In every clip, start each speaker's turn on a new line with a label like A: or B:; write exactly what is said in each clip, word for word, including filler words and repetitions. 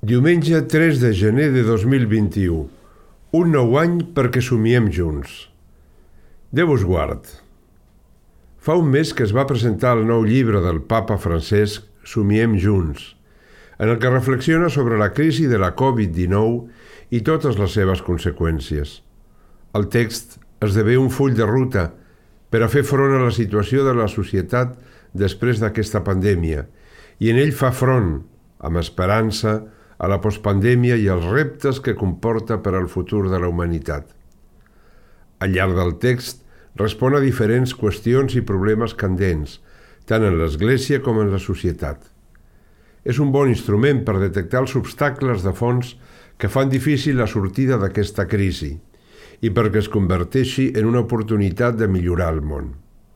A: Diumenge tres de gener de dos mil vint-i-u. Un nou any perquè somiem junts. Déu us guard. Fa un mes que es va presentar el nou llibre del Papa Francesc, Somiem junts, en el que reflexiona sobre la crisi de la covid dinou i totes les seves conseqüències. El text esdevé un full de ruta per a fer front a la situació de la societat després d'aquesta pandèmia, i en ell fa front, amb esperança, a la postpandèmia i als reptes que comporta per al futur de la humanitat. Al llarg del text respon a diferents qüestions i problemes candents, tant en l'Església com en la societat. És un bon instrument per detectar els obstacles de fons que fan difícil la sortida d'aquesta crisi i perquè es converteixi en una oportunitat de millorar el món.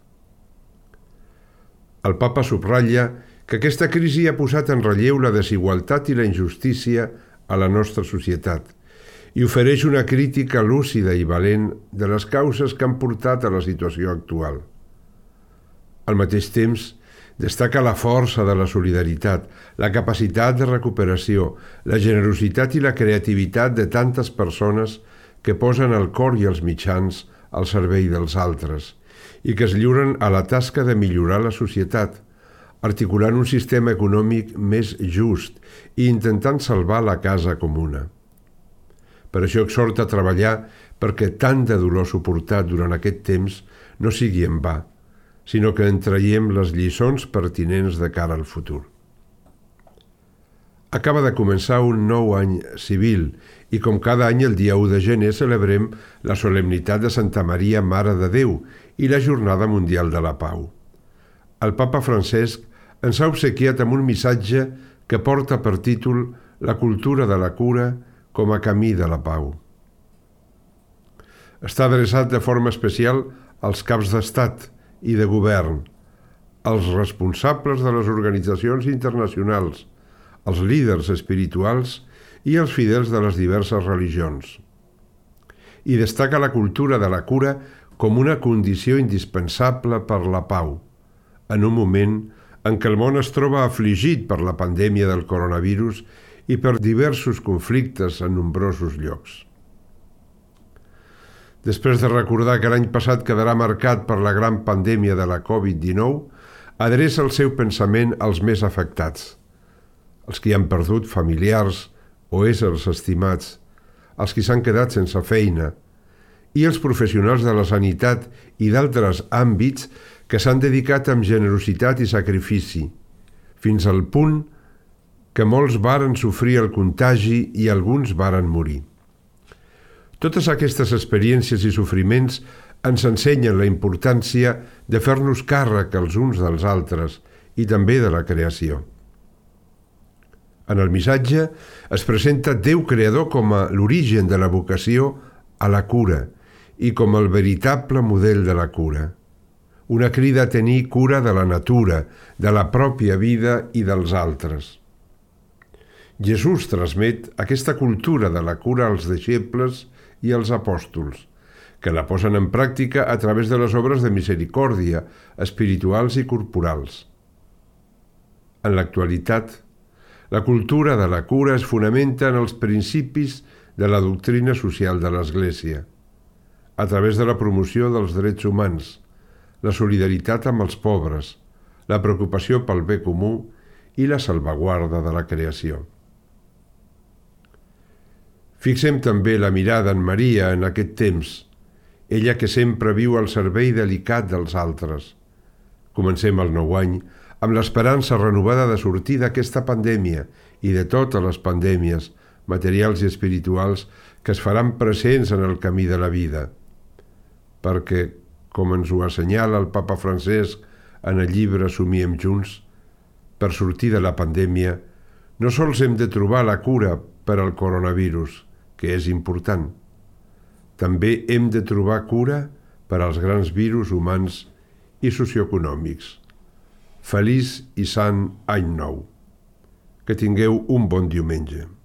A: El Papa subratlla que aquesta crisi ha posat en relleu la desigualtat i la injustícia a la nostra societat i ofereix una crítica lúcida i valent de les causes que han portat a la situació actual. Al mateix temps, destaca la força de la solidaritat, la capacitat de recuperació, la generositat i la creativitat de tantes persones que posen el cor i els mitjans al servei dels altres i que es lliuren a la tasca de millorar la societat, articulant un sistema econòmic més just i intentant salvar la casa comuna. Per això exhorta a treballar perquè tant de dolor suportat durant aquest temps no sigui en va, sinó que en traiem les lliçons pertinents de cara al futur. Acaba de començar un nou any civil i com cada any el dia u de gener celebrem la solemnitat de Santa Maria, Mare de Déu, i la Jornada Mundial de la Pau. El Papa Francesc ens ha obsequiat amb un missatge que porta per títol La cultura de la cura com a camí de la pau. Està adreçat de forma especial als caps d'estat i de govern, als responsables de les organitzacions internacionals, als líders espirituals i als fidels de les diverses religions. I destaca la cultura de la cura com una condició indispensable per la pau, en un moment en què el món es troba afligit per la pandèmia del coronavirus i per diversos conflictes en nombrosos llocs. Després de recordar que l'any passat quedarà marcat per la gran pandèmia de la covid dinou, adreça el seu pensament als més afectats, els que han perdut familiars o éssers estimats, els que s'han quedat sense feina, i els professionals de la sanitat i d'altres àmbits que s'han dedicat amb generositat i sacrifici, fins al punt que molts varen sofrir el contagi i alguns varen morir. Totes aquestes experiències i sofriments ens ensenyen la importància de fer-nos càrrec els uns dels altres i també de la creació. En el missatge es presenta Déu creador com a l'origen de la vocació a la cura i com el veritable model de la cura. Una crida a tenir cura de la natura, de la pròpia vida i dels altres. Jesús transmet aquesta cultura de la cura als deixebles i als apòstols, que la posen en pràctica a través de les obres de misericòrdia, espirituals i corporals. En l'actualitat, la cultura de la cura es fonamenta en els principis de la doctrina social de l'Església, a través de la promoció dels drets humans, la solidaritat amb els pobres, la preocupació pel bé comú i la salvaguarda de la creació. Fixem també la mirada en Maria en aquest temps, ella que sempre viu al servei delicat dels altres. Comencem el nou any amb l'esperança renovada de sortir d'aquesta pandèmia i de totes les pandèmies, materials i espirituals, que es faran presents en el camí de la vida. Perquè, com ens ho assenyala el Papa Francesc en el llibre Somiem junts, per sortir de la pandèmia, no sols hem de trobar la cura per al coronavirus, que és important. També hem de trobar cura per als grans virus humans i socioeconòmics. Feliç i sant any nou. Que tingueu un bon diumenge.